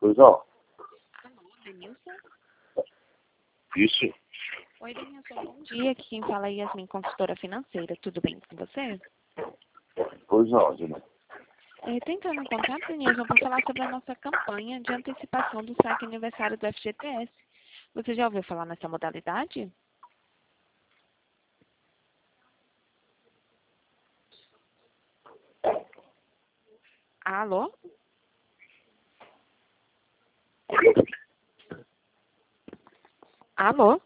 Pois não. Alô, Denilson? Isso. Oi, Denilson, bom dia. Aqui quem fala é Yasmin, consultora financeira. Tudo bem com você? Pois não, Dina. Tô entrando em contato, Denilson, para falar sobre a nossa campanha de antecipação do saque aniversário do FGTS. Você já ouviu falar nessa modalidade? Alô? Alô?